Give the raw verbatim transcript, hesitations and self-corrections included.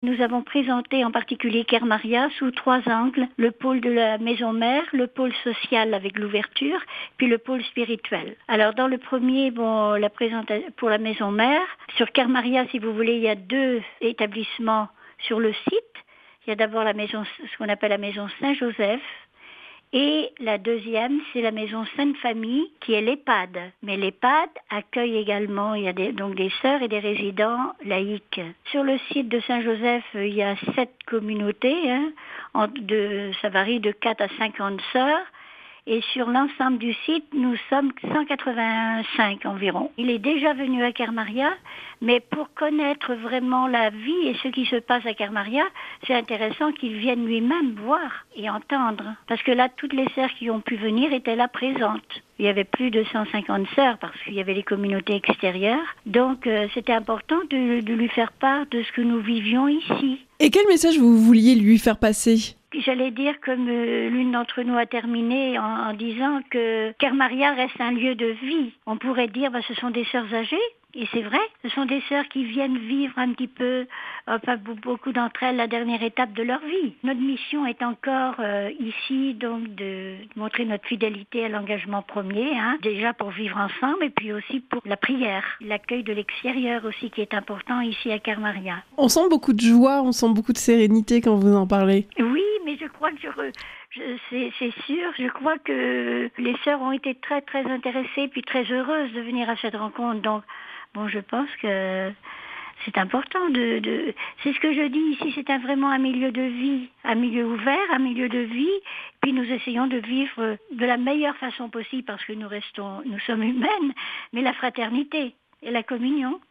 Nous avons présenté en particulier Care Maria sous trois angles, le pôle de la maison mère, le pôle social avec l'ouverture, puis le pôle spirituel. Alors dans le premier, bon, la présentation pour la maison mère, sur Care Maria, si vous voulez, il y a deux établissements sur le site. Il y a d'abord la maison, ce qu'on appelle la maison Saint-Joseph. Et la deuxième, c'est la maison Sainte-Famille, qui est l'EHPAD. Mais l'EHPAD accueille également, il y a des, donc des sœurs et des résidents laïcs. Sur le site de Saint-Joseph, il y a sept communautés, hein, en, de, ça varie de quatre à cinquante sœurs. Et sur l'ensemble du site, nous sommes cent quatre-vingt-cinq environ. Il est déjà venu à Care Maria, mais pour connaître vraiment la vie et ce qui se passe à Care Maria, c'est intéressant qu'il vienne lui-même voir et entendre. Parce que là, toutes les sœurs qui ont pu venir étaient là présentes. Il y avait plus de cent cinquante sœurs parce qu'il y avait les communautés extérieures. Donc, euh, c'était important de, de lui faire part de ce que nous vivions ici. Et quel message vous vouliez lui faire passer ? J'allais dire, comme euh, l'une d'entre nous a terminé en, en disant que Care Maria reste un lieu de vie. On pourrait dire, bah, ce sont des sœurs âgées. Et c'est vrai, ce sont des sœurs qui viennent vivre un petit peu, enfin beaucoup d'entre elles, la dernière étape de leur vie. Notre mission est encore euh, ici, donc de montrer notre fidélité à l'engagement premier, hein, déjà pour vivre ensemble et puis aussi pour la prière, l'accueil de l'extérieur aussi qui est important ici à Care Maria. On sent beaucoup de joie, on sent beaucoup de sérénité quand vous en parlez. Oui, mais je crois que je... Re... Je, c'est, c'est sûr, je crois que les sœurs ont été très très intéressées puis très heureuses de venir à cette rencontre. Donc, bon, je pense que c'est important de, de... C'est ce que je dis ici, c'est un, vraiment un milieu de vie, un milieu ouvert, un milieu de vie. Puis nous essayons de vivre de la meilleure façon possible parce que nous restons, nous sommes humaines, mais la fraternité et la communion.